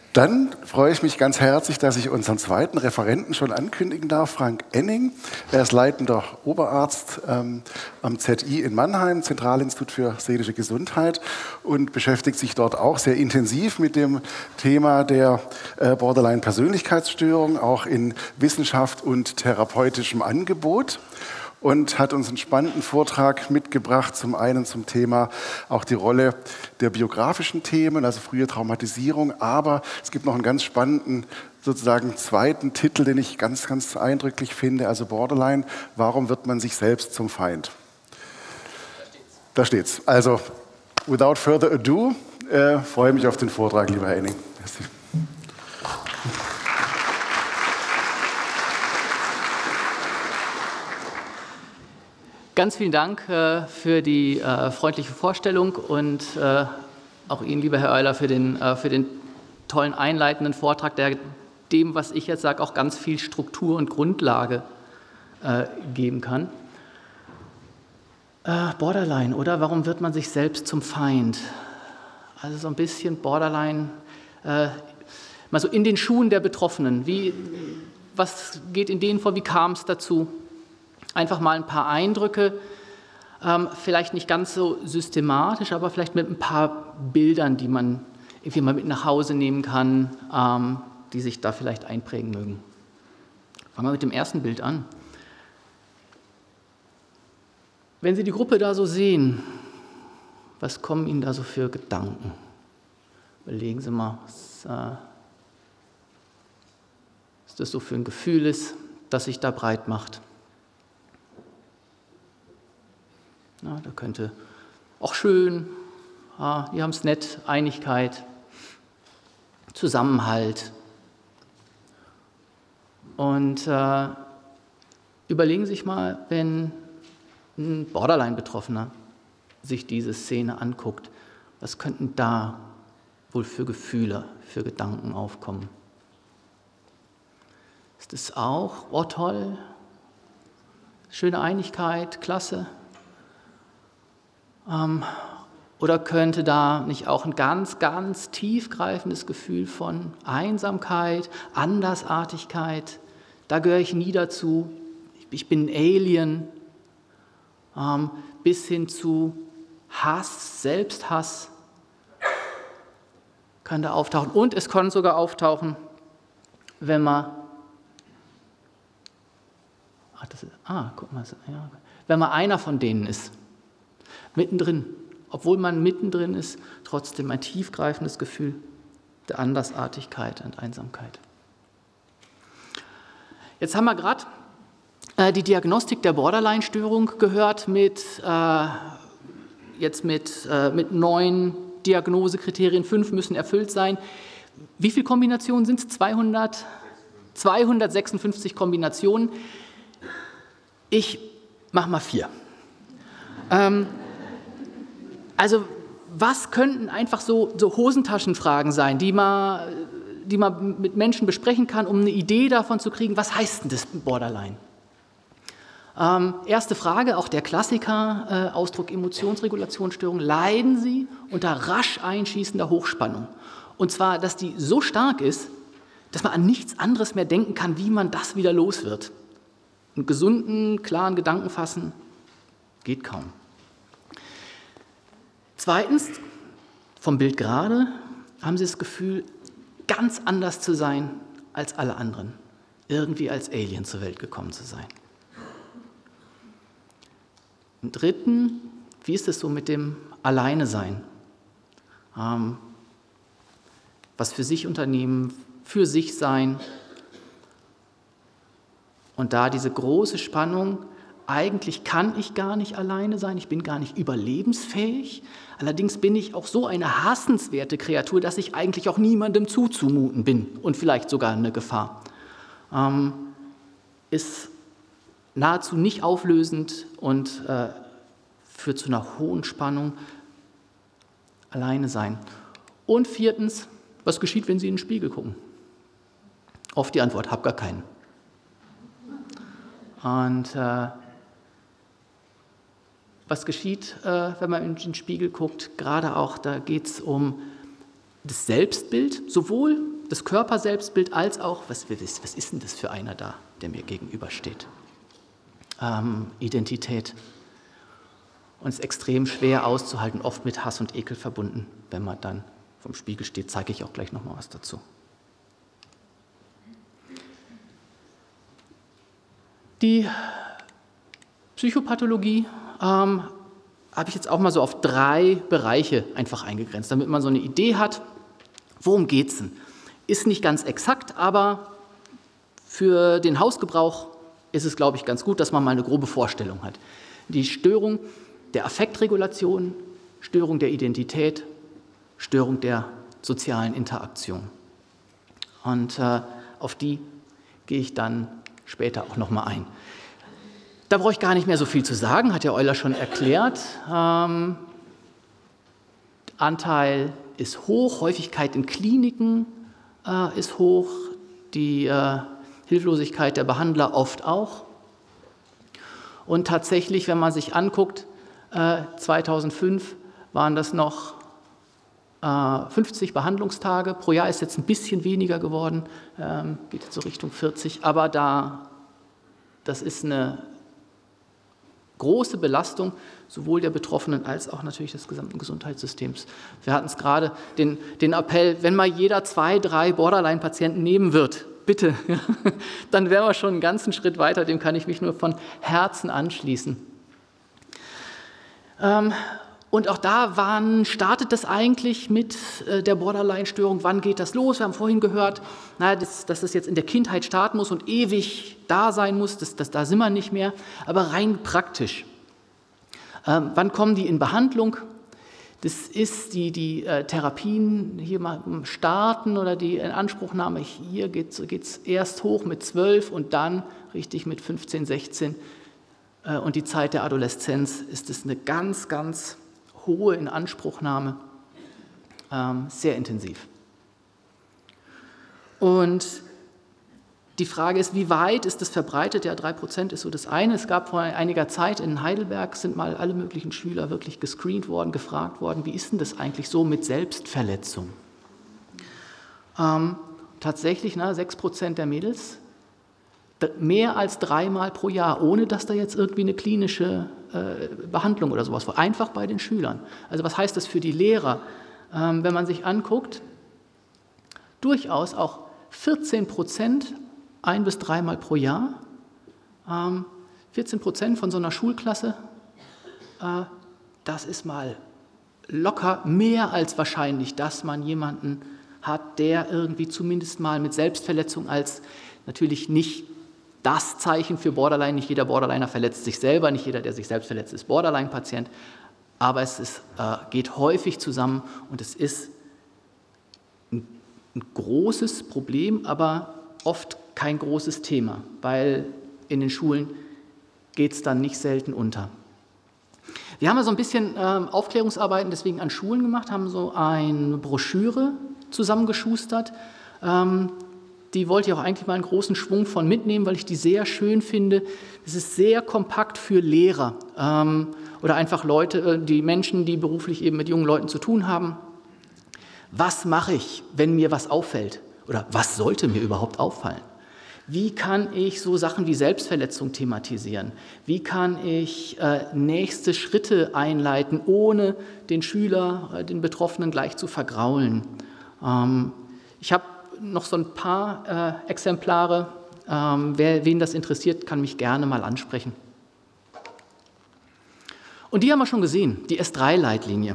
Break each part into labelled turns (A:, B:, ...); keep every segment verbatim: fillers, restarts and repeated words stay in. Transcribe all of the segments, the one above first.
A: Dann freue ich mich ganz herzlich, dass ich unseren zweiten Referenten schon ankündigen darf, Frank Enning. Er ist leitender Oberarzt ähm, am Z I in Mannheim, Zentralinstitut für seelische Gesundheit, und beschäftigt sich dort auch sehr intensiv mit dem Thema der äh, Borderline-Persönlichkeitsstörung, auch in Wissenschaft und therapeutischem Angebot. Und hat uns einen spannenden Vortrag mitgebracht, zum einen zum Thema auch die Rolle der biografischen Themen, also frühe Traumatisierung, aber es gibt noch einen ganz spannenden sozusagen zweiten Titel, den ich ganz, ganz eindrücklich finde, also Borderline, warum wird man sich selbst zum Feind? Da steht's. Also, without further ado, äh, freue mich auf den Vortrag, lieber Herr Enning. Merci.
B: Ganz vielen Dank äh, für die äh, freundliche Vorstellung und äh, auch Ihnen, lieber Herr Euler, für den, äh, für den tollen einleitenden Vortrag, der dem, was ich jetzt sage, auch ganz viel Struktur und Grundlage äh, geben kann. Äh, Borderline, oder? Warum wird man sich selbst zum Feind? Also so ein bisschen Borderline, äh, mal so in den Schuhen der Betroffenen. Wie, was geht in denen vor? Wie kam es dazu? Einfach mal ein paar Eindrücke, ähm, vielleicht nicht ganz so systematisch, aber vielleicht mit ein paar Bildern, die man irgendwie mal mit nach Hause nehmen kann, ähm, die sich da vielleicht einprägen mögen. Fangen wir mit dem ersten Bild an. Wenn Sie die Gruppe da so sehen, was kommen Ihnen da so für Gedanken? Überlegen Sie mal, was, äh, was das so für ein Gefühl ist, das sich da breit macht. Ja, da könnte auch schön, ja, die haben es nett, Einigkeit, Zusammenhalt. Und äh, überlegen Sie sich mal, wenn ein Borderline-Betroffener sich diese Szene anguckt, was könnten da wohl für Gefühle, für Gedanken aufkommen? Ist es auch, oh toll, schöne Einigkeit, klasse? Ähm, oder könnte da nicht auch ein ganz, ganz tiefgreifendes Gefühl von Einsamkeit, Andersartigkeit, da gehöre ich nie dazu, ich bin ein Alien, ähm, bis hin zu Hass, Selbsthass kann da auftauchen. Und es kann sogar auftauchen, wenn man, ach, das ist, ah, guck mal, ja, wenn man einer von denen ist. Mittendrin, obwohl man mittendrin ist, trotzdem ein tiefgreifendes Gefühl der Andersartigkeit und Einsamkeit. Jetzt haben wir gerade äh, die Diagnostik der Borderline-Störung gehört mit, äh, jetzt mit, äh, mit neun Diagnosekriterien, fünf müssen erfüllt sein. Wie viele Kombinationen sind es? zweihundert? zweihundertsechsundfünfzig Kombinationen. Ich mache mal vier. Ähm, Also was könnten einfach so, so Hosentaschenfragen sein, die man, die man mit Menschen besprechen kann, um eine Idee davon zu kriegen, was heißt denn das Borderline? Ähm, erste Frage, auch der Klassiker, äh, Ausdruck Emotionsregulationsstörung. Leiden Sie unter rasch einschießender Hochspannung? Und zwar, dass die so stark ist, dass man an nichts anderes mehr denken kann, wie man das wieder los wird. Einen gesunden, klaren Gedanken fassen, geht kaum. Zweitens, vom Bild gerade, haben Sie das Gefühl, ganz anders zu sein als alle anderen, irgendwie als Alien zur Welt gekommen zu sein. Im Dritten, wie ist es so mit dem Alleine-Sein? Ähm, was für sich unternehmen, für sich sein. Und da diese große Spannung, eigentlich kann ich gar nicht alleine sein, ich bin gar nicht überlebensfähig. Allerdings bin ich auch so eine hassenswerte Kreatur, dass ich eigentlich auch niemandem zuzumuten bin und vielleicht sogar eine Gefahr. Ähm, ist nahezu nicht auflösend und äh, führt zu einer hohen Spannung. Alleine sein. Und viertens, was geschieht, wenn Sie in den Spiegel gucken? Oft die Antwort, hab gar keinen. Und äh, was geschieht, äh, wenn man in den Spiegel guckt? Gerade auch, da geht es um das Selbstbild, sowohl das Körperselbstbild als auch, was, was ist denn das für einer da, der mir gegenübersteht? Ähm, Identität. Und es ist extrem schwer auszuhalten, oft mit Hass und Ekel verbunden, wenn man dann vom Spiegel steht. Zeige ich auch gleich nochmal was dazu. Die Psychopathologie ähm, habe ich jetzt auch mal so auf drei Bereiche einfach eingegrenzt, damit man so eine Idee hat, worum geht es denn? Ist nicht ganz exakt, aber für den Hausgebrauch ist es, glaube ich, ganz gut, dass man mal eine grobe Vorstellung hat. Die Störung der Affektregulation, Störung der Identität, Störung der sozialen Interaktion. Und äh, auf die gehe ich dann später auch nochmal ein. Da brauche ich gar nicht mehr so viel zu sagen, hat ja Euler schon erklärt. Ähm, Anteil ist hoch, Häufigkeit in Kliniken äh, ist hoch, die äh, Hilflosigkeit der Behandler oft auch. Und tatsächlich, wenn man sich anguckt, äh, zweitausendfünf waren das noch äh, fünfzig Behandlungstage pro Jahr, ist jetzt ein bisschen weniger geworden, ähm, geht jetzt so Richtung vierzig, aber da, das ist eine große Belastung, sowohl der Betroffenen als auch natürlich des gesamten Gesundheitssystems. Wir hatten es gerade, den, den Appell, wenn mal jeder zwei, drei Borderline-Patienten nehmen wird, bitte, dann wären wir schon einen ganzen Schritt weiter, dem kann ich mich nur von Herzen anschließen. Ähm, und auch da, wann startet das eigentlich mit äh, der Borderline-Störung, wann geht das los? Wir haben vorhin gehört, na, das, dass das jetzt in der Kindheit starten muss und ewig da sein muss, das, das, da sind wir nicht mehr, aber rein praktisch. Ähm, wann kommen die in Behandlung? Das ist die, die äh, Therapien hier mal starten oder die Inanspruchnahme. Hier geht es erst hoch mit zwölf und dann richtig mit fünfzehn, sechzehn. Äh, und die Zeit der Adoleszenz ist es eine ganz, ganz hohe Inanspruchnahme, ähm, sehr intensiv. Und die Frage ist, wie weit ist das verbreitet? Ja, drei Prozent ist so das eine. Es gab vor einiger Zeit in Heidelberg, sind mal alle möglichen Schüler wirklich gescreent worden, gefragt worden, wie ist denn das eigentlich so mit Selbstverletzung? Ähm, tatsächlich, na, sechs Prozent der Mädels, mehr als dreimal pro Jahr, ohne dass da jetzt irgendwie eine klinische äh, Behandlung oder sowas war, einfach bei den Schülern. Also was heißt das für die Lehrer? Ähm, wenn man sich anguckt, durchaus auch vierzehn Prozent ein- bis dreimal pro Jahr, ähm, vierzehn Prozent von so einer Schulklasse, äh, das ist mal locker mehr als wahrscheinlich, dass man jemanden hat, der irgendwie zumindest mal mit Selbstverletzung als natürlich nicht das Zeichen für Borderline, nicht jeder Borderliner verletzt sich selber, nicht jeder, der sich selbst verletzt, ist Borderline-Patient, aber es ist, äh, geht häufig zusammen und es ist ein, ein großes Problem, aber oft kein großes Thema, weil in den Schulen geht es dann nicht selten unter. Wir haben ja so ein bisschen ähm, Aufklärungsarbeiten deswegen an Schulen gemacht, haben so eine Broschüre zusammengeschustert. Ähm, die wollte ich auch eigentlich mal einen großen Schwung von mitnehmen, weil ich die sehr schön finde. Es ist sehr kompakt für Lehrer ähm, oder einfach Leute, die Menschen, die beruflich eben mit jungen Leuten zu tun haben. Was mache ich, wenn mir was auffällt? Oder was sollte mir überhaupt auffallen? Wie kann ich so Sachen wie Selbstverletzung thematisieren? Wie kann ich äh, nächste Schritte einleiten, ohne den Schüler, äh, den Betroffenen gleich zu vergraulen? Ähm, ich habe noch so ein paar äh, Exemplare. Ähm, wer, wen das interessiert, kann mich gerne mal ansprechen. Und die haben wir schon gesehen, die S drei Leitlinie.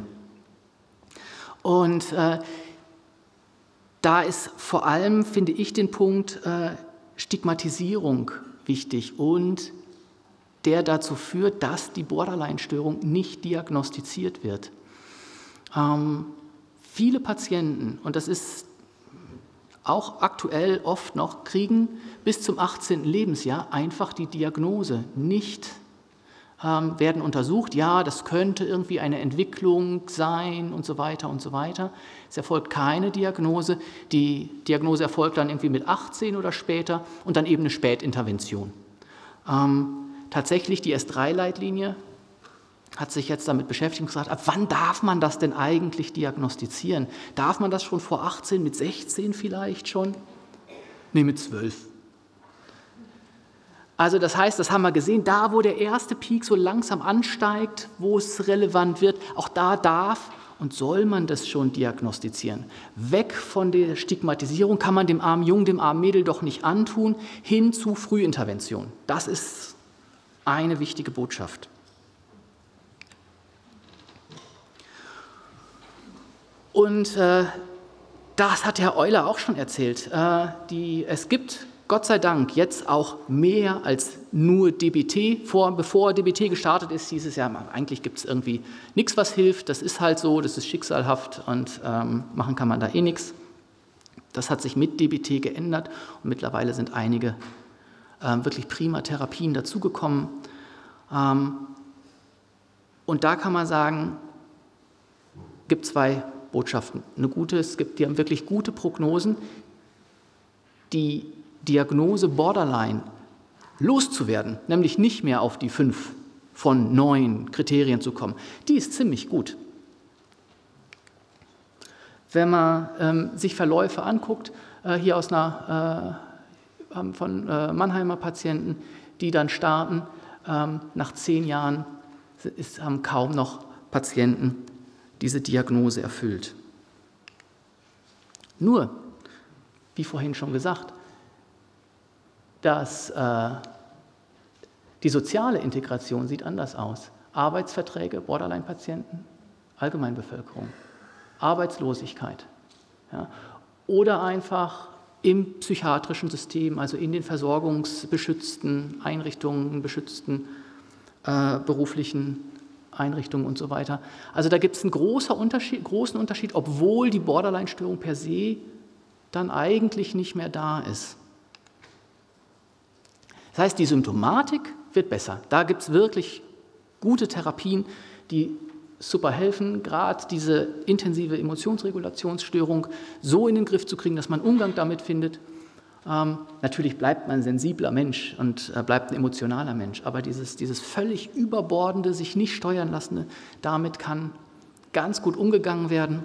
B: Und äh, da ist vor allem, finde ich, den Punkt äh, Stigmatisierung wichtig und der dazu führt, dass die Borderline-Störung nicht diagnostiziert wird. Ähm, viele Patienten, und das ist auch aktuell oft noch, kriegen bis zum achtzehnten Lebensjahr einfach die Diagnose nicht, ähm, werden untersucht, ja, das könnte irgendwie eine Entwicklung sein und so weiter und so weiter. Es erfolgt keine Diagnose. Die Diagnose erfolgt dann irgendwie mit achtzehn oder später und dann eben eine Spätintervention. Ähm, tatsächlich die S drei Leitlinie hat sich jetzt damit beschäftigt und gesagt, ab wann darf man das denn eigentlich diagnostizieren? Darf man das schon vor achtzehn, mit sechzehn vielleicht schon? Nee, mit zwölf. Also das heißt, das haben wir gesehen, da wo der erste Peak so langsam ansteigt, wo es relevant wird, auch da darf und soll man das schon diagnostizieren. Weg von der Stigmatisierung, kann man dem armen Jungen, dem armen Mädel doch nicht antun, hin zu Frühintervention. Das ist eine wichtige Botschaft. Und äh, das hat Herr Euler auch schon erzählt. Äh, die, es gibt Gott sei Dank jetzt auch mehr als nur D B T. Vor, bevor D B T gestartet ist, hieß es ja, eigentlich gibt es irgendwie nichts, was hilft. Das ist halt so, das ist schicksalhaft und ähm, machen kann man da eh nichts. Das hat sich mit D B T geändert und mittlerweile sind einige ähm, wirklich prima Therapien dazugekommen. Ähm, und da kann man sagen, gibt zwei Botschaften. Eine gute, es gibt, die haben wirklich gute Prognosen. Die Diagnose Borderline loszuwerden, nämlich nicht mehr auf die fünf von neun Kriterien zu kommen, die ist ziemlich gut. Wenn man ähm, sich Verläufe anguckt, äh, hier aus einer äh, von äh, Mannheimer Patienten, die dann starten, ähm, nach zehn Jahren ist, haben kaum noch Patienten diese Diagnose erfüllt. Nur, wie vorhin schon gesagt, dass äh, die soziale Integration sieht anders aus. Arbeitsverträge, Borderline-Patienten, Allgemeinbevölkerung, Arbeitslosigkeit. Ja, oder einfach im psychiatrischen System, also in den versorgungsbeschützten Einrichtungen, beschützten äh, beruflichen Einrichtungen und so weiter. Also da gibt es einen großen Unterschied, großen Unterschied, obwohl die Borderline-Störung per se dann eigentlich nicht mehr da ist. Das heißt, die Symptomatik wird besser. Da gibt es wirklich gute Therapien, die super helfen, gerade diese intensive Emotionsregulationsstörung so in den Griff zu kriegen, dass man Umgang damit findet. Ähm, natürlich bleibt man ein sensibler Mensch und äh, bleibt ein emotionaler Mensch, aber dieses, dieses völlig überbordende, sich nicht steuern lassende, damit kann ganz gut umgegangen werden.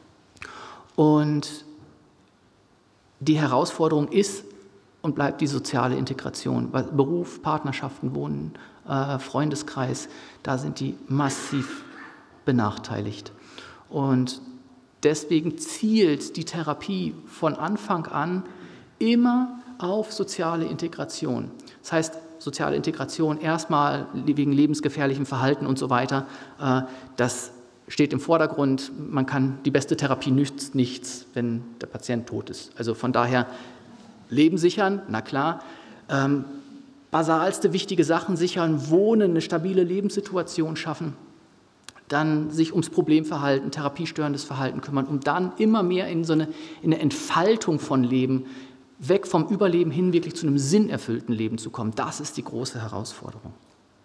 B: Und die Herausforderung ist und bleibt die soziale Integration. Beruf, Partnerschaften, Wohnen, äh, Freundeskreis, da sind die massiv benachteiligt. Und deswegen zielt die Therapie von Anfang an immer auf soziale Integration. Das heißt, soziale Integration erstmal wegen lebensgefährlichem Verhalten und so weiter, äh, das steht im Vordergrund. Man kann, die beste Therapie nützt nichts, wenn der Patient tot ist. Also von daher Leben sichern, na klar. Ähm, basalste wichtige Sachen sichern, Wohnen, eine stabile Lebenssituation schaffen, dann sich ums Problemverhalten, therapiestörendes Verhalten kümmern, um dann immer mehr in so eine, in eine Entfaltung von Leben, weg vom Überleben hin wirklich zu einem sinnerfüllten Leben zu kommen. Das ist die große Herausforderung.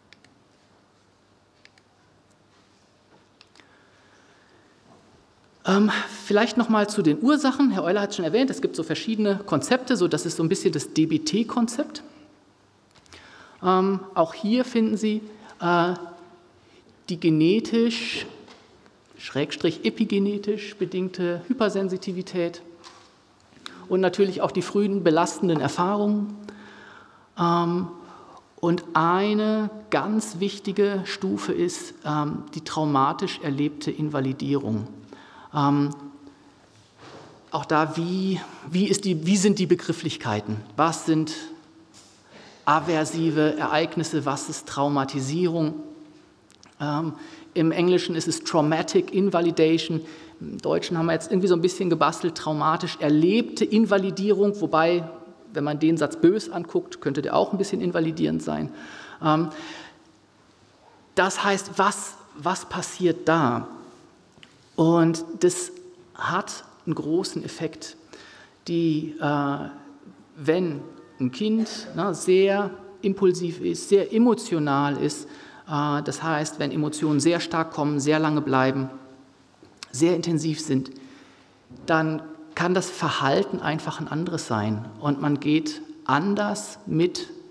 B: Ähm, vielleicht noch mal zu den Ursachen. Herr Euler hat es schon erwähnt, es gibt so verschiedene Konzepte, so das ist so ein bisschen das D B T-Konzept. Ähm, auch hier finden Sie äh, die genetisch, schrägstrich epigenetisch bedingte Hypersensitivität und natürlich auch die frühen belastenden Erfahrungen. Ähm, und eine ganz wichtige Stufe ist ähm, die traumatisch erlebte Invalidierung. Ähm, auch da, wie, wie, ist die, wie sind die Begrifflichkeiten? Was sind aversive Ereignisse? Was ist Traumatisierung? Ähm, Im Englischen ist es Traumatic Invalidation. Im Deutschen haben wir jetzt irgendwie so ein bisschen gebastelt, traumatisch erlebte Invalidierung, wobei, wenn man den Satz bös anguckt, könnte der auch ein bisschen invalidierend sein. Ähm, das heißt, was, was passiert da? Und das hat einen großen Effekt. Die, äh, wenn ein Kind ne, sehr impulsiv ist, sehr emotional ist, äh, das heißt, wenn Emotionen sehr stark kommen, sehr lange bleiben, sehr intensiv sind, dann kann das Verhalten einfach ein anderes sein. Und man geht anders mit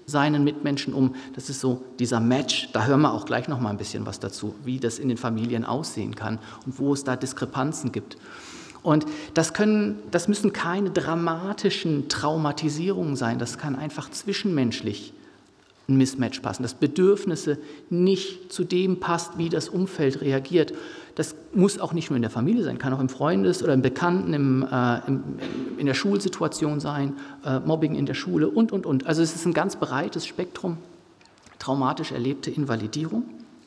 B: seinen Mitmenschen um. Das ist so dieser Match, da hören wir auch gleich noch mal ein bisschen was dazu, wie das in den Familien aussehen kann und wo es da Diskrepanzen gibt. Und das können, das müssen keine dramatischen Traumatisierungen sein, das kann einfach zwischenmenschlich ein Mismatch passen, dass Bedürfnisse nicht zu dem passt, wie das Umfeld reagiert. Das muss auch nicht nur in der Familie sein, kann auch im Freundes- oder im Bekannten, im, äh, im, in der Schulsituation sein, äh, Mobbing in der Schule und, und, und. Also es ist ein ganz breites Spektrum, traumatisch erlebte Invalidierung.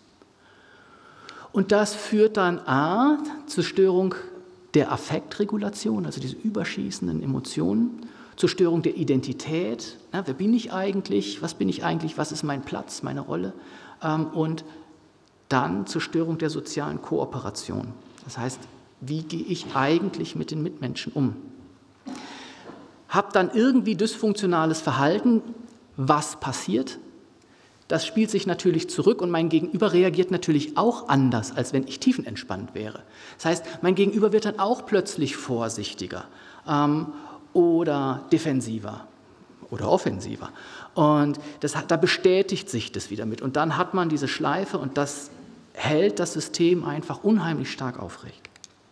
B: Und das führt dann a. zur Störung der Affektregulation, also diese überschießenden Emotionen, zur Störung der Identität. Na, wer bin ich eigentlich? Was bin ich eigentlich? Was ist mein Platz, meine Rolle? Ähm, und dann zur Störung der sozialen Kooperation. Das heißt, wie gehe ich eigentlich mit den Mitmenschen um? Habe dann irgendwie dysfunktionales Verhalten. Was passiert? Das spielt sich natürlich zurück und mein Gegenüber reagiert natürlich auch anders, als wenn ich tiefenentspannt wäre. Das heißt, mein Gegenüber wird dann auch plötzlich vorsichtiger ähm, oder defensiver oder offensiver. Und das, da bestätigt sich das wieder mit. Und dann hat man diese Schleife und das hält das System einfach unheimlich stark aufrecht.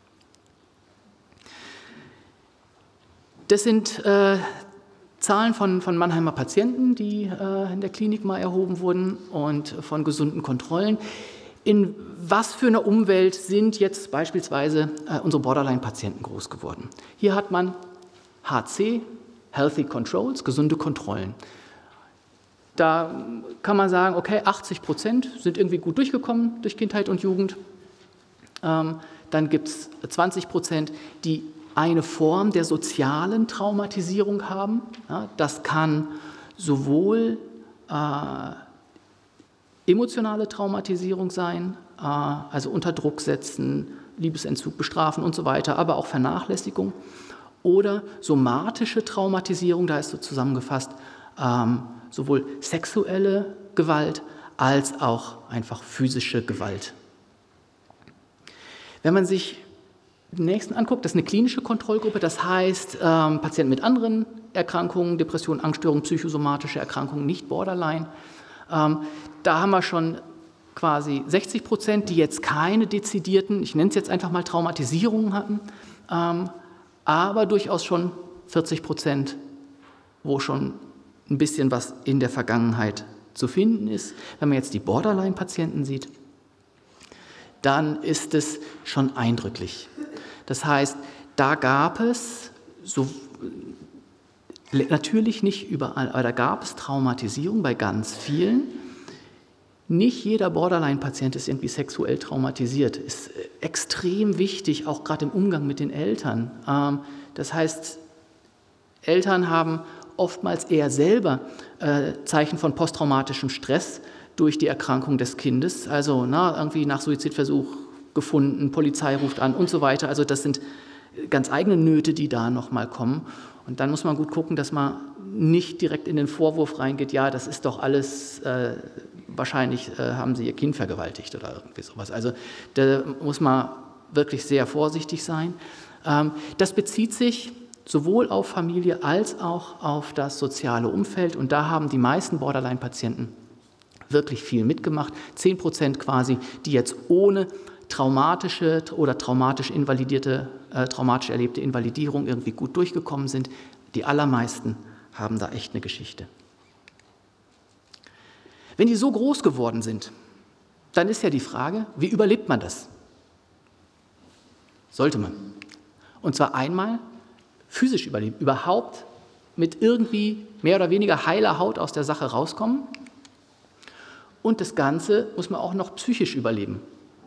B: Das sind äh, Zahlen von, von Mannheimer Patienten, die äh, in der Klinik mal erhoben wurden und von gesunden Kontrollen. In was für einer Umwelt sind jetzt beispielsweise äh, unsere Borderline-Patienten groß geworden? Hier hat man H C, Healthy Controls, gesunde Kontrollen. Da kann man sagen, okay, achtzig Prozent sind irgendwie gut durchgekommen durch Kindheit und Jugend. Ähm, dann gibt es zwanzig Prozent, die eine Form der sozialen Traumatisierung haben. Ja, das kann sowohl äh, emotionale Traumatisierung sein, äh, also unter Druck setzen, Liebesentzug bestrafen und so weiter, aber auch Vernachlässigung. Oder somatische Traumatisierung, da ist so zusammengefasst, ähm, sowohl sexuelle Gewalt als auch einfach physische Gewalt. Wenn man sich den nächsten anguckt, das ist eine klinische Kontrollgruppe, das heißt ähm, Patienten mit anderen Erkrankungen, Depressionen, Angststörungen, psychosomatische Erkrankungen, nicht Borderline. Ähm, da haben wir schon quasi sechzig Prozent, die jetzt keine dezidierten, ich nenne es jetzt einfach mal Traumatisierungen hatten, ähm, aber durchaus schon vierzig Prozent, wo schon ein bisschen was in der Vergangenheit zu finden ist. Wenn man jetzt die Borderline-Patienten sieht, dann ist es schon eindrücklich. Das heißt, da gab es, so, natürlich nicht überall, aber da gab es Traumatisierung bei ganz vielen. Nicht jeder Borderline-Patient ist irgendwie sexuell traumatisiert. Ist extrem wichtig, auch gerade im Umgang mit den Eltern. Das heißt, Eltern haben oftmals eher selber äh, Zeichen von posttraumatischem Stress durch die Erkrankung des Kindes, also na, irgendwie nach Suizidversuch gefunden, Polizei ruft an und so weiter. Also das sind ganz eigene Nöte, die da nochmal kommen. Und dann muss man gut gucken, dass man nicht direkt in den Vorwurf reingeht, ja, das ist doch alles, äh, wahrscheinlich äh, haben sie ihr Kind vergewaltigt oder irgendwie sowas. Also da muss man wirklich sehr vorsichtig sein. Ähm, das bezieht sich sowohl auf Familie als auch auf das soziale Umfeld. Und da haben die meisten Borderline-Patienten wirklich viel mitgemacht. Zehn Prozent quasi, die jetzt ohne traumatische oder traumatisch invalidierte, äh, traumatisch erlebte Invalidierung irgendwie gut durchgekommen sind. Die allermeisten haben da echt eine Geschichte. Wenn die so groß geworden sind, dann ist ja die Frage, wie überlebt man das? Sollte man. Und zwar einmal physisch überleben, überhaupt mit irgendwie mehr oder weniger heiler Haut aus der Sache rauskommen. Und das Ganze muss man auch noch psychisch überleben.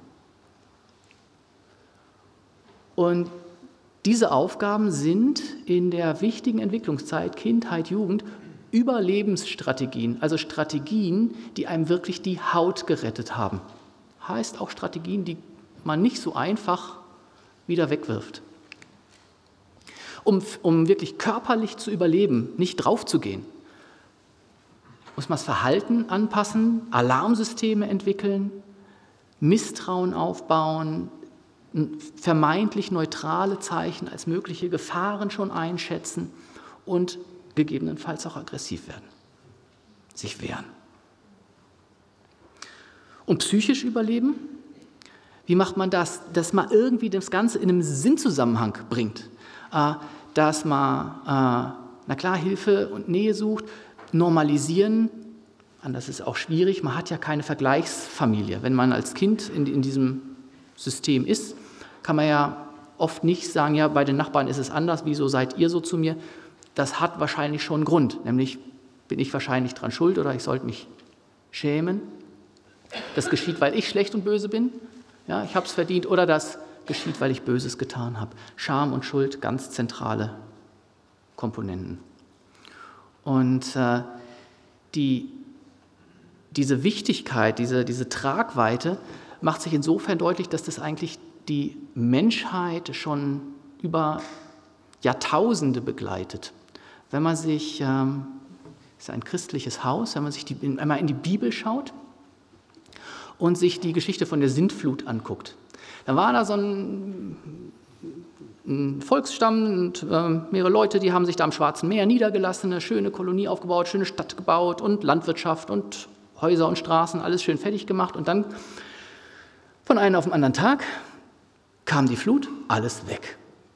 B: Und diese Aufgaben sind in der wichtigen Entwicklungszeit, Kindheit, Jugend, Überlebensstrategien, also Strategien, die einem wirklich die Haut gerettet haben. Heißt auch Strategien, die man nicht so einfach wieder wegwirft. Um, um wirklich körperlich zu überleben, nicht draufzugehen, muss man das Verhalten anpassen, Alarmsysteme entwickeln, Misstrauen aufbauen, vermeintlich neutrale Zeichen als mögliche Gefahren schon einschätzen und gegebenenfalls auch aggressiv werden. sich wehren. Und psychisch überleben? Wie macht man das? Dass man irgendwie das Ganze in einem Sinnzusammenhang bringt. Äh, dass man, äh, na klar, Hilfe und Nähe sucht, normalisieren. Anders ist auch schwierig. Man hat ja keine Vergleichsfamilie. Wenn man als Kind in, in diesem System ist, kann man ja oft nicht sagen, ja, bei den Nachbarn ist es anders, wieso seid ihr so zu mir? Das hat wahrscheinlich schon einen Grund, nämlich bin ich wahrscheinlich dran schuld oder ich sollte mich schämen. Das geschieht, weil ich schlecht und böse bin, ja, ich habe es verdient, oder das geschieht, weil ich Böses getan habe. Scham und Schuld, ganz zentrale Komponenten. Und äh, die, diese Wichtigkeit, diese, diese Tragweite macht sich insofern deutlich, dass das eigentlich die Menschheit schon über Jahrtausende begleitet. Wenn man sich, ähm, das ist ein christliches Haus, wenn man sich die, einmal in die Bibel schaut und sich die Geschichte von der Sintflut anguckt, dann war da so ein, ein Volksstamm und äh, mehrere Leute, die haben sich da am Schwarzen Meer niedergelassen, eine schöne Kolonie aufgebaut, schöne Stadt gebaut und Landwirtschaft und Häuser und Straßen, alles schön fertig gemacht und dann von einem auf den anderen Tag kam die Flut, alles weg.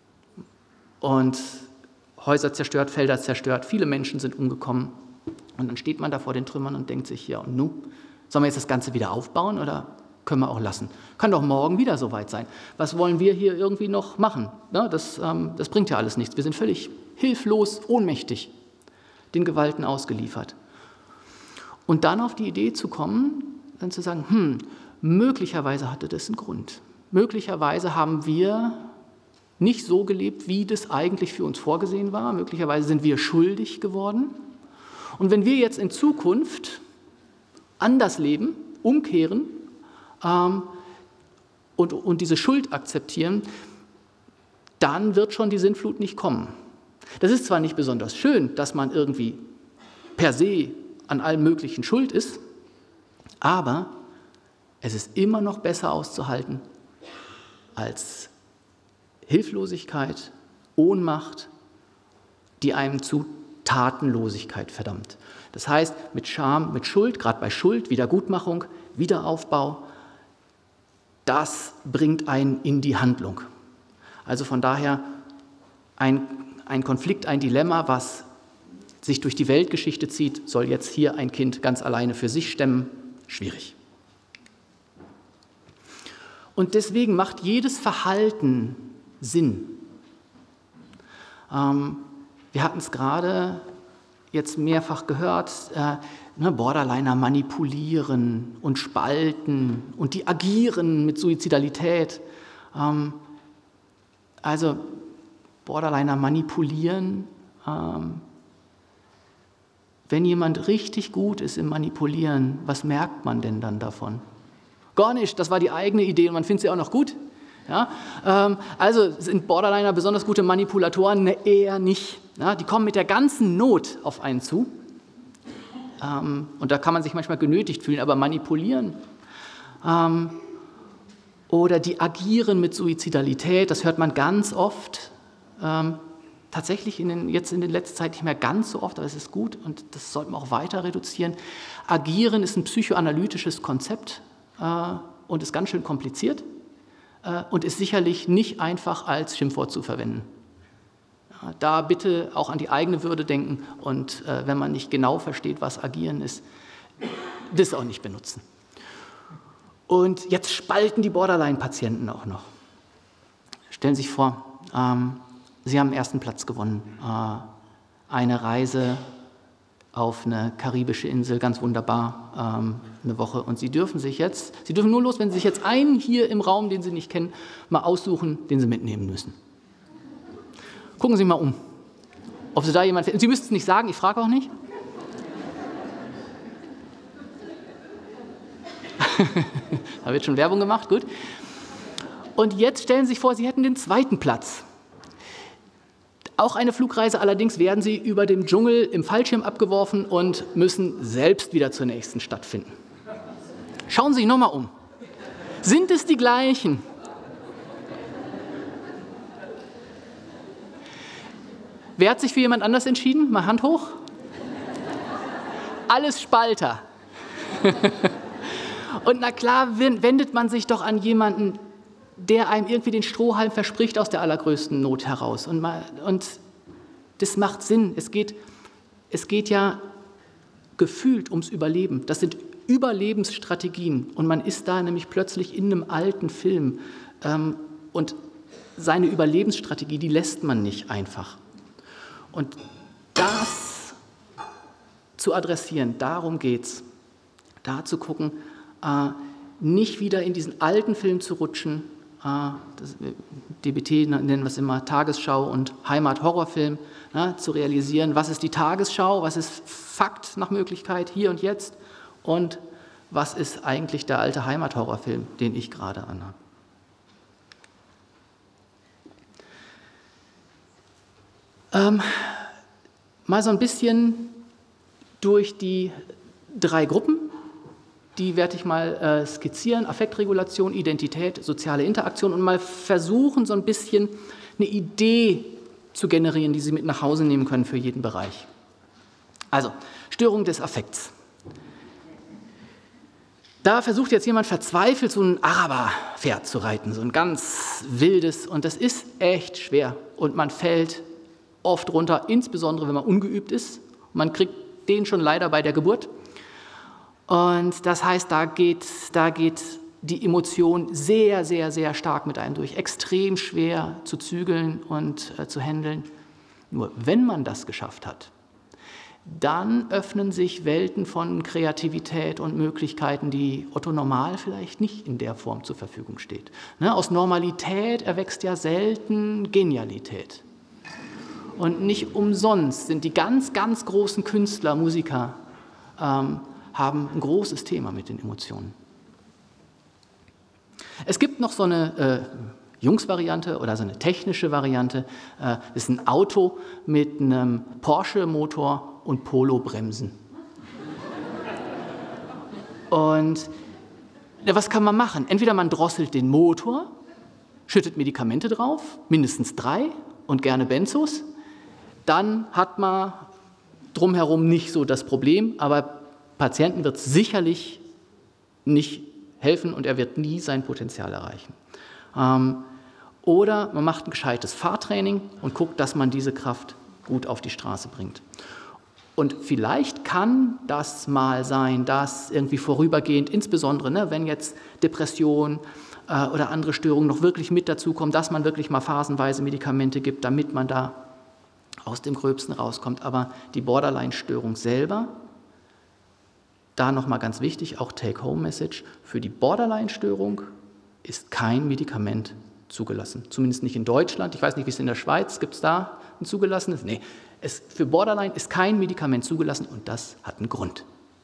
B: Und Häuser zerstört, Felder zerstört, viele Menschen sind umgekommen. Und dann steht man da vor den Trümmern und denkt sich, ja und nu, sollen wir jetzt das Ganze wieder aufbauen oder können wir auch lassen? Kann doch morgen wieder soweit sein. Was wollen wir hier irgendwie noch machen? Ja, das, ähm, das bringt ja alles nichts. Wir sind völlig hilflos, ohnmächtig, den Gewalten ausgeliefert. Und dann auf die Idee zu kommen, dann zu sagen, hm, möglicherweise hatte das einen Grund. Möglicherweise haben wir nicht so gelebt, wie das eigentlich für uns vorgesehen war. Möglicherweise sind wir schuldig geworden. Und wenn wir jetzt in Zukunft anders leben, umkehren ähm, und, und diese Schuld akzeptieren, dann wird schon die Sintflut nicht kommen. Das ist zwar nicht besonders schön, dass man irgendwie per se an allem Möglichen schuld ist, aber es ist immer noch besser auszuhalten als Hilflosigkeit, Ohnmacht, die einem zu Tatenlosigkeit verdammt. Das heißt, mit Scham, mit Schuld, gerade bei Schuld, Wiedergutmachung, Wiederaufbau, das bringt einen in die Handlung. Also von daher ein, ein Konflikt, ein Dilemma, was sich durch die Weltgeschichte zieht, soll jetzt hier ein Kind ganz alleine für sich stemmen, schwierig. Und deswegen macht jedes Verhalten Sinn. Ähm, wir hatten es gerade jetzt mehrfach gehört, äh, ne, Borderliner manipulieren und spalten und die agieren mit Suizidalität. Ähm, also Borderliner manipulieren. Ähm, wenn jemand richtig gut ist im Manipulieren, was merkt man denn dann davon? Gar nicht, das war die eigene Idee und man findet sie auch noch gut. Ja, ähm, also sind Borderliner besonders gute Manipulatoren? Ne, eher nicht. Ja, die kommen mit der ganzen Not auf einen zu. Ähm, und da kann man sich manchmal genötigt fühlen, aber manipulieren. Ähm, oder die agieren mit Suizidalität, das hört man ganz oft. Ähm, tatsächlich in den, jetzt in der letzten Zeit nicht mehr ganz so oft, aber es ist gut und das sollten wir auch weiter reduzieren. Agieren ist ein psychoanalytisches Konzept äh, und ist ganz schön kompliziert. Und ist sicherlich nicht einfach als Schimpfwort zu verwenden. Ja, da bitte auch an die eigene Würde denken und äh, wenn man nicht genau versteht, was Agieren ist, das auch nicht benutzen. Und jetzt spalten die Borderline-Patienten auch noch. Stellen Sie sich vor, ähm, Sie haben den ersten Platz gewonnen. Äh, eine Reise auf eine karibische Insel, ganz wunderbar, ähm, eine Woche. Und Sie dürfen sich jetzt, Sie dürfen nur los, wenn Sie sich jetzt einen hier im Raum, den Sie nicht kennen, mal aussuchen, den Sie mitnehmen müssen. Gucken Sie mal um, ob Sie da jemanden finden. Sie müssten es nicht sagen, ich frage auch nicht. Da wird schon Werbung gemacht, gut. Und jetzt stellen Sie sich vor, Sie hätten den zweiten Platz. Auch eine Flugreise, allerdings werden Sie über dem Dschungel im Fallschirm abgeworfen und müssen selbst wieder zur nächsten Stadt finden. Schauen Sie sich nochmal um. Sind es die gleichen? Wer hat sich für jemand anders entschieden? Mal Hand hoch. alles Spalter. Und na klar wendet man sich doch an jemanden, der einem irgendwie den Strohhalm verspricht aus der allergrößten Not heraus. Und, mal, und das macht Sinn. Es geht, es geht ja gefühlt ums Überleben. Das sind Überlebensstrategien. Und man ist da nämlich plötzlich in einem alten Film. Ähm, und seine Überlebensstrategie, die lässt man nicht einfach. Und das zu adressieren, darum geht's. Da zu gucken, äh, nicht wieder in diesen alten Film zu rutschen. Äh, das, D B T nennen wir es immer Tagesschau und Heimat-Horrorfilm, ne, zu realisieren, was ist die Tagesschau, was ist Fakt nach Möglichkeit, hier und jetzt, und was ist eigentlich der alte Heimat-Horrorfilm, den ich gerade anhabe. Ähm, mal so ein bisschen durch die drei Gruppen, die werde ich mal äh, skizzieren: Affektregulation, Identität, soziale Interaktion, und mal versuchen, so ein bisschen eine Idee zu generieren, die Sie mit nach Hause nehmen können für jeden Bereich. Also, Störung des Affekts. Da versucht jetzt jemand verzweifelt, so ein Araber-Pferd zu reiten, so ein ganz wildes, und das ist echt schwer und man fällt oft runter, insbesondere wenn man ungeübt ist. Man kriegt den schon leider bei der Geburt. Und das heißt, da geht, da geht die Emotion sehr, sehr, sehr stark mit einem durch. Extrem schwer zu zügeln und äh, zu handeln. Nur wenn man das geschafft hat, dann öffnen sich Welten von Kreativität und Möglichkeiten, die Otto Normal vielleicht nicht in der Form zur Verfügung steht. Ne, aus Normalität erwächst ja selten Genialität. Und nicht umsonst sind die ganz, ganz großen Künstler, Musiker, ähm, haben ein großes Thema mit den Emotionen. Es gibt noch so eine äh, Jungs-Variante oder so eine technische Variante. Äh, das ist ein Auto mit einem Porsche-Motor und Polo-Bremsen. Und ja, was kann man machen? Entweder man drosselt den Motor, schüttet Medikamente drauf, mindestens drei und gerne Benzos. Dann hat man drumherum nicht so das Problem, aber Patienten wird es sicherlich nicht helfen und er wird nie sein Potenzial erreichen. Ähm, oder man macht ein gescheites Fahrtraining und guckt, dass man diese Kraft gut auf die Straße bringt. Und vielleicht kann das mal sein, dass irgendwie vorübergehend, insbesondere ne, wenn jetzt Depression äh, oder andere Störungen noch wirklich mit dazukommen, dass man wirklich mal phasenweise Medikamente gibt, damit man da aus dem Gröbsten rauskommt. Aber die Borderline-Störung selber, da nochmal ganz wichtig, auch Take-Home-Message, für die Borderline-Störung ist kein Medikament zugelassen. Zumindest nicht in Deutschland. Ich weiß nicht, wie es in der Schweiz, gibt es da ein zugelassenes? Nee, es, für Borderline ist kein Medikament zugelassen und das hat einen Grund.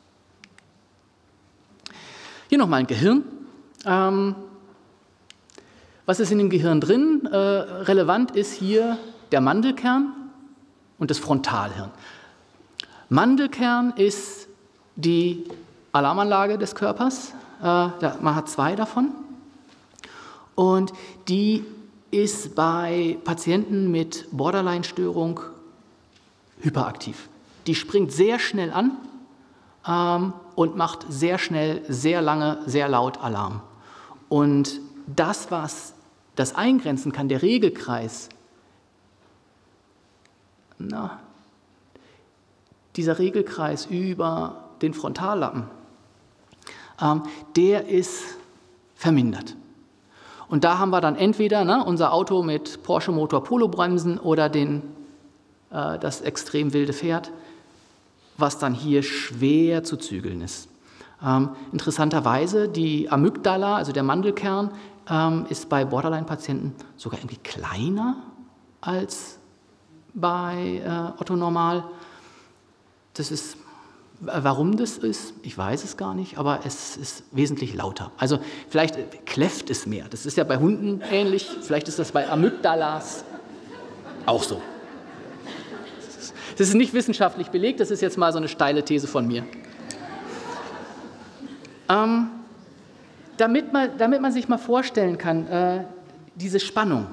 B: Hier nochmal ein Gehirn. Ähm, was ist in dem Gehirn drin? Äh, relevant ist hier der Mandelkern und das Frontalhirn. Mandelkern ist die Alarmanlage des Körpers. Äh, man hat zwei davon. Und die ist bei Patienten mit Borderline-Störung hyperaktiv. Die springt sehr schnell an ähm, und macht sehr schnell, sehr lange, sehr laut Alarm. Und das, was das eingrenzen kann, der Regelkreis, na, dieser Regelkreis über den Frontallappen, ähm, der ist vermindert. Und da haben wir dann entweder ne, unser Auto mit Porsche-Motor, Polo-Bremsen oder den, äh, das extrem wilde Pferd, was dann hier schwer zu zügeln ist. Ähm, interessanterweise, die Amygdala, also der Mandelkern, ähm, ist bei Borderline-Patienten sogar irgendwie kleiner als bei äh, Otto Normal. Das ist, warum das ist, ich weiß es gar nicht, aber es ist wesentlich lauter. Also vielleicht kläfft es mehr. Das ist ja bei Hunden ähnlich, vielleicht ist das bei Amygdalas auch so. Das ist nicht wissenschaftlich belegt, das ist jetzt mal so eine steile These von mir. Ähm, damit, man, damit man sich mal vorstellen kann, äh, diese Spannung.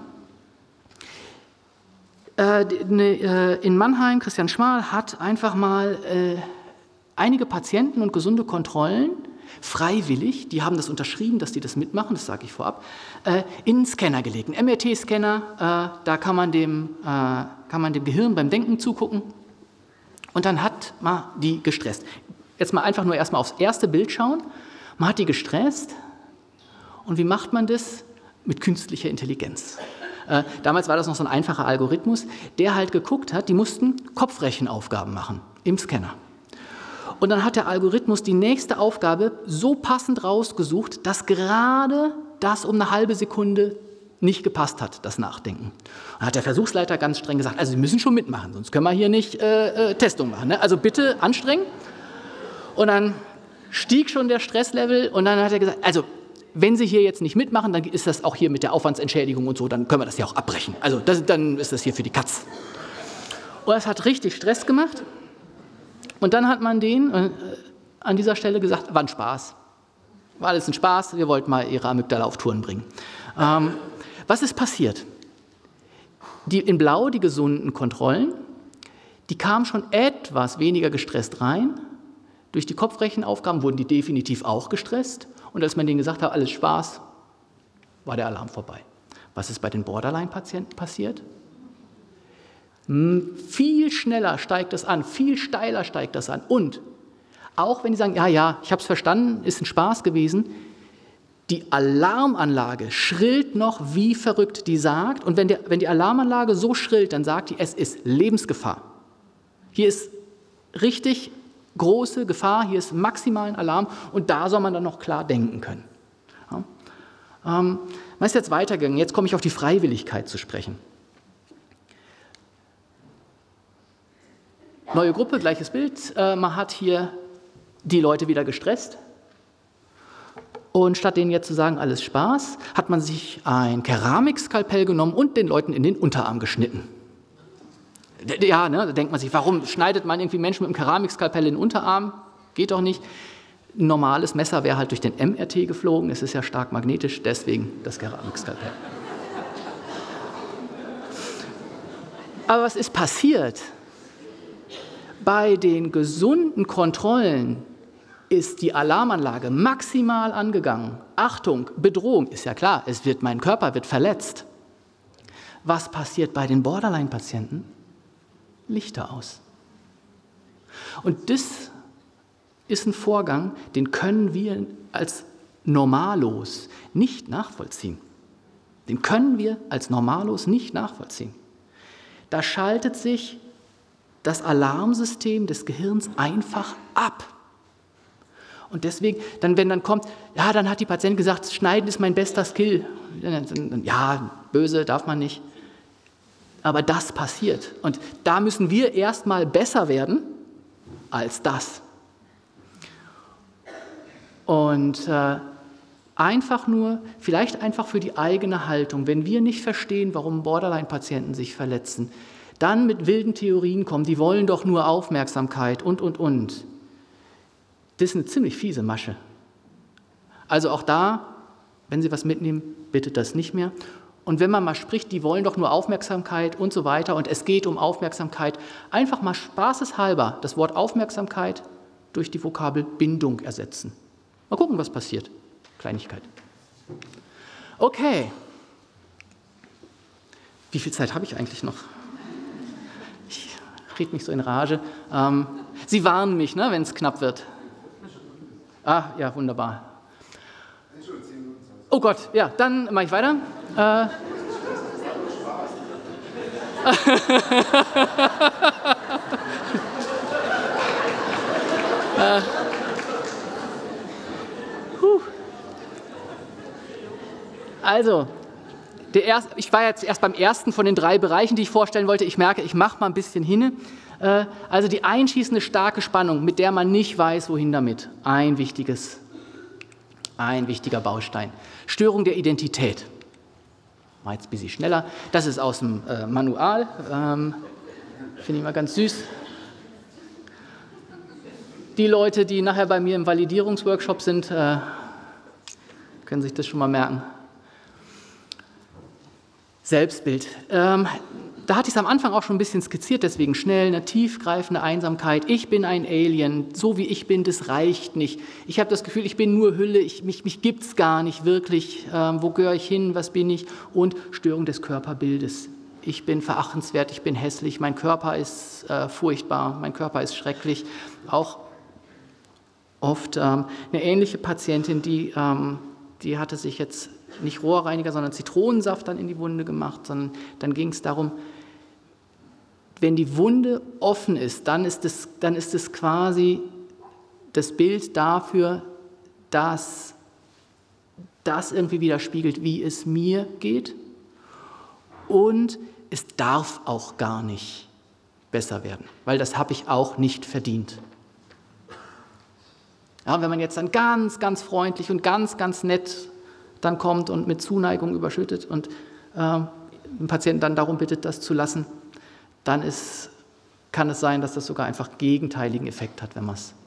B: Äh, ne, äh, in Mannheim, Christian Schmal hat einfach mal äh, einige Patienten und gesunde Kontrollen freiwillig, die haben das unterschrieben, dass die das mitmachen, das sage ich vorab, äh, in einen Scanner gelegt, einen M R T-Scanner, äh, da kann man, dem, äh, kann man dem Gehirn beim Denken zugucken und dann hat man die gestresst. Jetzt mal einfach nur erstmal aufs erste Bild schauen, man hat die gestresst und wie macht man das? Mit künstlicher Intelligenz. Äh, damals war das noch so ein einfacher Algorithmus, der halt geguckt hat, die mussten Kopfrechenaufgaben machen im Scanner. Und dann hat der Algorithmus die nächste Aufgabe so passend rausgesucht, dass gerade das um eine halbe Sekunde nicht gepasst hat, das Nachdenken. Dann hat der Versuchsleiter ganz streng gesagt, also Sie müssen schon mitmachen, sonst können wir hier nicht äh, äh, Testung machen. Ne? Also bitte anstrengen. Und dann stieg schon der Stresslevel und dann hat er gesagt, also wenn Sie hier jetzt nicht mitmachen, dann ist das auch hier mit der Aufwandsentschädigung und so, dann können wir das ja auch abbrechen. Also das, dann ist das hier für die Katz. Und das hat richtig Stress gemacht. Und dann hat man denen äh, an dieser Stelle gesagt, war ein Spaß. War alles ein Spaß, wir wollten mal Ihre Amygdala auf Touren bringen. Ähm, was ist passiert? Die, in Blau die gesunden Kontrollen, die kamen schon etwas weniger gestresst rein. Durch die Kopfrechenaufgaben wurden die definitiv auch gestresst. Und als man denen gesagt hat, alles Spaß, war der Alarm vorbei. Was ist bei den Borderline-Patienten passiert? Viel schneller steigt das an, viel steiler steigt das an. Und auch wenn die sagen, ja, ja, ich habe es verstanden, ist ein Spaß gewesen, die Alarmanlage schrillt noch wie verrückt, die sagt, und wenn, der, wenn die Alarmanlage so schrillt, dann sagt die, es ist Lebensgefahr. Hier ist richtig große Gefahr, hier ist maximalen Alarm und da soll man dann noch klar denken können. Ja. Ähm, man ist jetzt weitergegangen, jetzt komme ich auf die Freiwilligkeit zu sprechen. Neue Gruppe, gleiches Bild. Äh, man hat hier die Leute wieder gestresst. Und statt denen jetzt zu sagen, alles Spaß, hat man sich ein Keramikskalpell genommen und den Leuten in den Unterarm geschnitten. Ja, ne, da denkt man sich, warum schneidet man irgendwie Menschen mit einem Keramikskalpell in den Unterarm? Geht doch nicht. Ein normales Messer wäre halt durch den M R T geflogen. Es ist ja stark magnetisch, deswegen das Keramikskalpell. Aber was ist passiert? Bei den gesunden Kontrollen ist die Alarmanlage maximal angegangen. Achtung, Bedrohung, ist ja klar, es wird, mein Körper wird verletzt. Was passiert bei den Borderline-Patienten? Lichter aus. Und das ist ein Vorgang, den können wir als Normalos nicht nachvollziehen. Den können wir als Normalos nicht nachvollziehen. Da schaltet sich das Alarmsystem des Gehirns einfach ab. Und deswegen, dann, wenn dann kommt, ja, dann hat die Patientin gesagt, Schneiden ist mein bester Skill. Ja, böse darf man nicht. Aber das passiert. Und da müssen wir erstmal besser werden als das. Und äh, einfach nur, vielleicht einfach für die eigene Haltung, wenn wir nicht verstehen, warum Borderline-Patienten sich verletzen, dann mit wilden Theorien kommen, die wollen doch nur Aufmerksamkeit und, und, und. Das ist eine ziemlich fiese Masche. Also auch da, wenn Sie was mitnehmen, bitte das nicht mehr. Und wenn man mal spricht, die wollen doch nur Aufmerksamkeit und so weiter und es geht um Aufmerksamkeit, einfach mal spaßeshalber das Wort Aufmerksamkeit durch die Vokabel Bindung ersetzen. Mal gucken, was passiert. Kleinigkeit. Okay. Wie viel Zeit habe ich eigentlich noch? Ich rede mich so in Rage. Ähm, Sie warnen mich, ne, wenn es knapp wird. Ah, ja, wunderbar. Oh Gott, ja, dann mache ich weiter. Äh. äh. Also, der erste, ich war jetzt erst beim ersten von den drei Bereichen, die ich vorstellen wollte. Ich merke, ich mache mal ein bisschen hin. Also die einschießende starke Spannung, mit der man nicht weiß, wohin damit. Ein wichtiges, ein wichtiger Baustein. Störung der Identität. Mal jetzt ein bisschen schneller. Das ist aus dem äh, Manual. Ähm, Finde ich mal ganz süß. Die Leute, die nachher bei mir im Validierungsworkshop sind, äh, können sich das schon mal merken. Selbstbild. Ähm, da hatte ich es am Anfang auch schon ein bisschen skizziert, deswegen schnell, eine tiefgreifende Einsamkeit. Ich bin ein Alien, so wie ich bin, das reicht nicht. Ich habe das Gefühl, ich bin nur Hülle, ich, mich, mich gibt es gar nicht wirklich. Ähm, wo gehöre ich hin, was bin ich? Und Störung des Körperbildes. Ich bin verachtenswert, ich bin hässlich, mein Körper ist äh, furchtbar, mein Körper ist schrecklich. Auch oft ähm, eine ähnliche Patientin, die, ähm, die hatte sich jetzt nicht Rohrreiniger, sondern Zitronensaft dann in die Wunde gemacht, sondern dann ging es darum, wenn die Wunde offen ist, dann ist es, dann ist es quasi das Bild dafür, dass das irgendwie widerspiegelt, wie es mir geht, und es darf auch gar nicht besser werden, weil das habe ich auch nicht verdient. Ja, wenn man jetzt dann ganz, ganz freundlich und ganz, ganz nett dann kommt und mit Zuneigung überschüttet und äh, den Patienten dann darum bittet, das zu lassen, dann ist, kann es sein, dass das sogar einfach gegenteiligen Effekt hat, wenn man es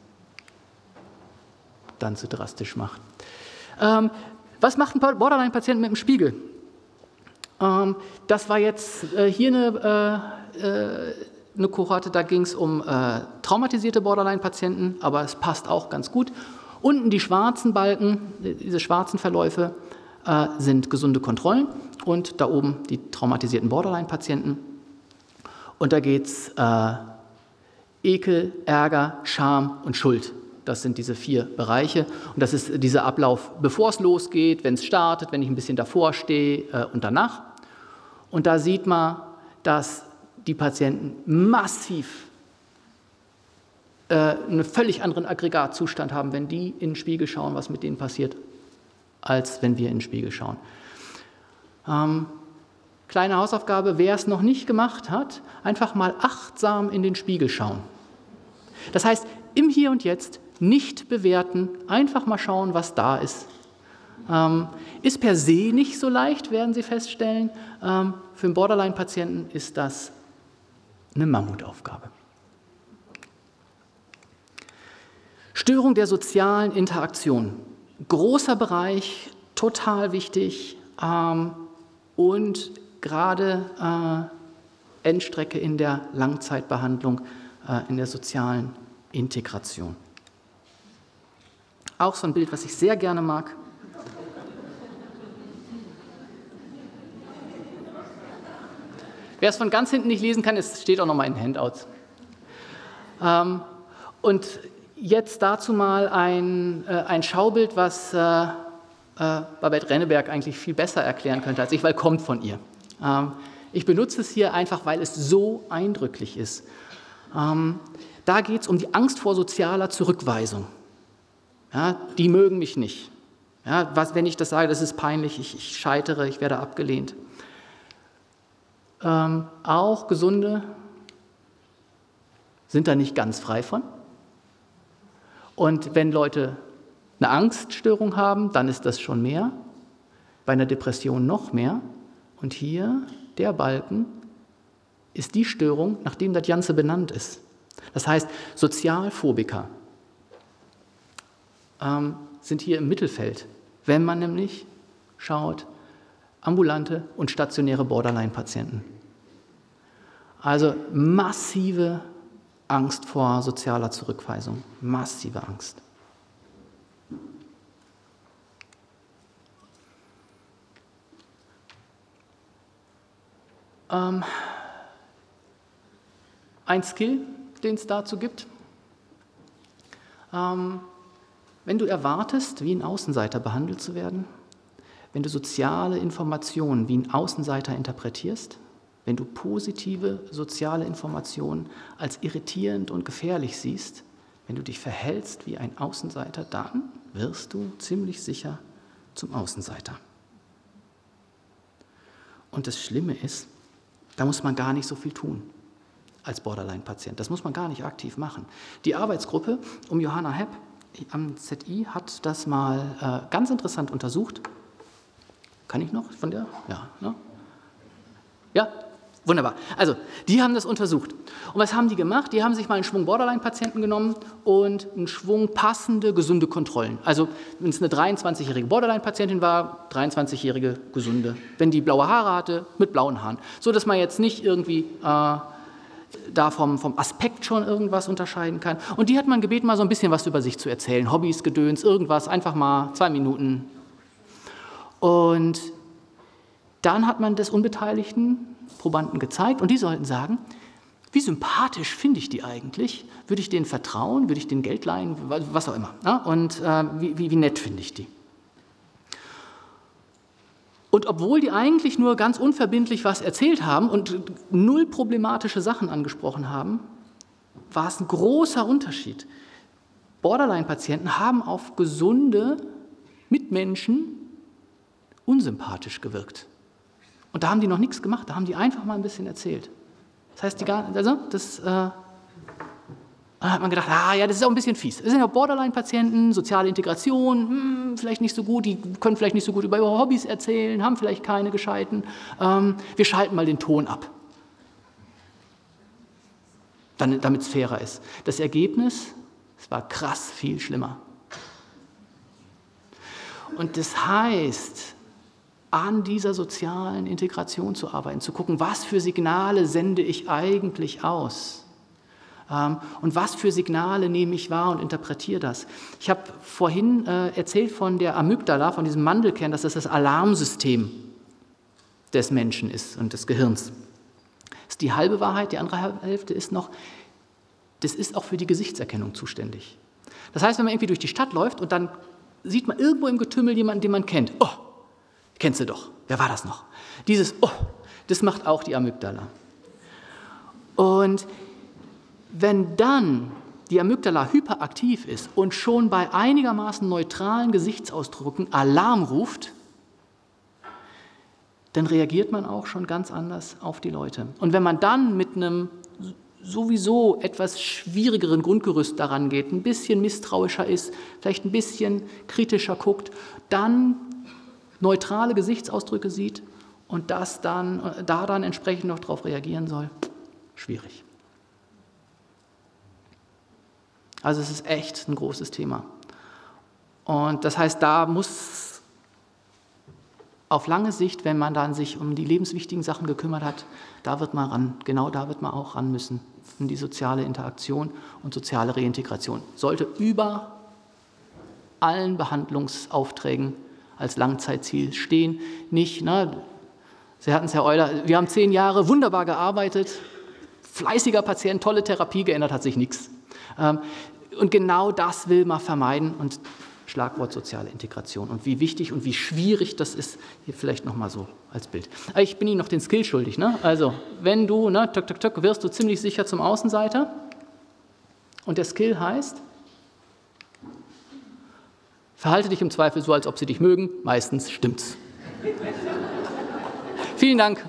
B: dann zu drastisch macht. Ähm, was macht ein Borderline-Patient mit dem Spiegel? Ähm, das war jetzt äh, hier eine, äh, eine Kohorte, da ging es um äh, traumatisierte Borderline-Patienten, aber es passt auch ganz gut. Unten die schwarzen Balken, diese schwarzen Verläufe, äh, sind gesunde Kontrollen, und da oben die traumatisierten Borderline-Patienten. Und da geht es äh, Ekel, Ärger, Scham und Schuld. Das sind diese vier Bereiche. Und das ist dieser Ablauf, bevor es losgeht, wenn es startet, wenn ich ein bisschen davor stehe äh, und danach. Und da sieht man, dass die Patienten massiv äh, einen völlig anderen Aggregatzustand haben, wenn die in den Spiegel schauen, was mit denen passiert, als wenn wir in den Spiegel schauen. Ähm, kleine Hausaufgabe, wer es noch nicht gemacht hat, einfach mal achtsam in den Spiegel schauen. Das heißt, im Hier und Jetzt nicht bewerten, einfach mal schauen, was da ist. Ähm, ist per se nicht so leicht, werden Sie feststellen. Ähm, für einen Borderline-Patienten ist das eine Mammutaufgabe. Störung der sozialen Interaktion. Großer Bereich, total wichtig ähm, und gerade äh, Endstrecke in der Langzeitbehandlung, äh, in der sozialen Integration. Auch so ein Bild, was ich sehr gerne mag. Wer es von ganz hinten nicht lesen kann, es steht auch noch mal in Handouts. Ähm, und jetzt dazu mal ein, äh, ein Schaubild, was äh, äh, Babette Renneberg eigentlich viel besser erklären könnte als ich, weil kommt von ihr. Ähm, ich benutze es hier einfach, weil es so eindrücklich ist. Ähm, da geht es um die Angst vor sozialer Zurückweisung. Ja, die mögen mich nicht. Ja, was, wenn ich das sage, das ist peinlich, ich, ich scheitere, ich werde abgelehnt. Ähm, auch Gesunde sind da nicht ganz frei von. Und wenn Leute eine Angststörung haben, dann ist das schon mehr. Bei einer Depression noch mehr. Und hier, der Balken, ist die Störung, nachdem das Ganze benannt ist. Das heißt, Sozialphobiker ähm, sind hier im Mittelfeld, wenn man nämlich schaut, ambulante und stationäre Borderline-Patienten. Also massive Angst vor sozialer Zurückweisung, massive Angst. Ähm, ein Skill, den es dazu gibt. Ähm, wenn du erwartest, wie ein Außenseiter behandelt zu werden, wenn du soziale Informationen wie ein Außenseiter interpretierst, wenn du positive soziale Informationen als irritierend und gefährlich siehst, wenn du dich verhältst wie ein Außenseiter, dann wirst du ziemlich sicher zum Außenseiter. Und das Schlimme ist, da muss man gar nicht so viel tun als Borderline-Patient. Das muss man gar nicht aktiv machen. Die Arbeitsgruppe um Johanna Hepp am Z I hat das mal äh, ganz interessant untersucht. Kann ich noch von der? Ja, ne? Ja, Wunderbar. Also, die haben das untersucht. Und was haben die gemacht? Die haben sich mal einen Schwung Borderline-Patienten genommen und einen Schwung passende, gesunde Kontrollen. Also, wenn es eine dreiundzwanzigjährige Borderline-Patientin war, dreiundzwanzigjährige gesunde. Wenn die blaue Haare hatte, mit blauen Haaren. So, dass man jetzt nicht irgendwie äh, da vom, vom Aspekt schon irgendwas unterscheiden kann. Und die hat man gebeten, mal so ein bisschen was über sich zu erzählen. Hobbys, Gedöns, irgendwas, einfach mal zwei Minuten. Und dann hat man das unbeteiligten Probanden gezeigt und die sollten sagen, wie sympathisch finde ich die eigentlich? Würde ich denen vertrauen? Würde ich denen Geld leihen? Was auch immer. Ja? Und äh, wie, wie, wie nett finde ich die? Und obwohl die eigentlich nur ganz unverbindlich was erzählt haben und null problematische Sachen angesprochen haben, war es ein großer Unterschied. Borderline-Patienten haben auf gesunde Mitmenschen unsympathisch gewirkt. Und da haben die noch nichts gemacht, da haben die einfach mal ein bisschen erzählt. Das heißt, die gar, also das, äh, da hat man gedacht, ah ja, das ist auch ein bisschen fies. Das sind ja Borderline-Patienten, soziale Integration, hm, vielleicht nicht so gut, die können vielleicht nicht so gut über ihre Hobbys erzählen, haben vielleicht keine gescheiten. Ähm, wir schalten mal den Ton ab, damit es fairer ist. Das Ergebnis, es war krass viel schlimmer. Und das heißt, an dieser sozialen Integration zu arbeiten, zu gucken, was für Signale sende ich eigentlich aus ähm, und was für Signale nehme ich wahr und interpretiere das. Ich habe vorhin äh, erzählt von der Amygdala, von diesem Mandelkern, dass das das Alarmsystem des Menschen ist und des Gehirns. Das ist die halbe Wahrheit, die andere Hälfte ist noch, das ist auch für die Gesichtserkennung zuständig. Das heißt, wenn man irgendwie durch die Stadt läuft und dann sieht man irgendwo im Getümmel jemanden, den man kennt, oh, kennst du doch. Wer war das noch? Dieses Oh, das macht auch die Amygdala. Und wenn dann die Amygdala hyperaktiv ist und schon bei einigermaßen neutralen Gesichtsausdrücken Alarm ruft, dann reagiert man auch schon ganz anders auf die Leute. Und wenn man dann mit einem sowieso etwas schwierigeren Grundgerüst daran geht, ein bisschen misstrauischer ist, vielleicht ein bisschen kritischer guckt, dann neutrale Gesichtsausdrücke sieht und das dann, da dann entsprechend noch darauf reagieren soll, schwierig. Also es ist echt ein großes Thema. Und das heißt, da muss auf lange Sicht, wenn man dann sich um die lebenswichtigen Sachen gekümmert hat, da wird man ran, genau da wird man auch ran müssen, in die soziale Interaktion und soziale Reintegration. Sollte über allen Behandlungsaufträgen als Langzeitziel stehen. Nicht, ne, Sie hatten es, Herr Euler, wir haben zehn Jahre wunderbar gearbeitet, fleißiger Patient, tolle Therapie, geändert hat sich nichts. Und genau das will man vermeiden und Schlagwort soziale Integration. Und wie wichtig und wie schwierig das ist, hier vielleicht nochmal so als Bild. Ich bin Ihnen noch den Skill schuldig. Ne? Also, wenn du, ne, tuk, tuk, tuk, wirst du ziemlich sicher zum Außenseiter. Und der Skill heißt, verhalte dich im Zweifel so, als ob sie dich mögen. Meistens stimmt's. Vielen Dank.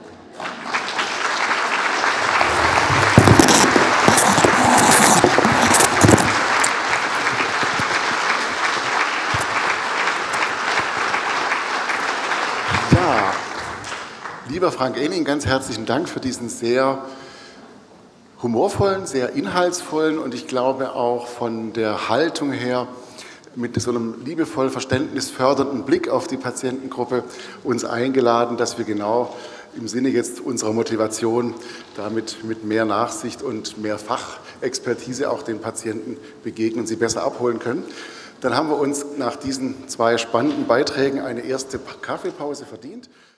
A: Ja, lieber Frank Enning, ganz herzlichen Dank für diesen sehr humorvollen, sehr inhaltsvollen und ich glaube auch von der Haltung her mit so einem liebevoll verständnisfördernden Blick auf die Patientengruppe uns eingeladen, dass wir genau im Sinne jetzt unserer Motivation damit mit mehr Nachsicht und mehr Fachexpertise auch den Patienten begegnen und sie besser abholen können. Dann haben wir uns nach diesen zwei spannenden Beiträgen eine erste Kaffeepause verdient.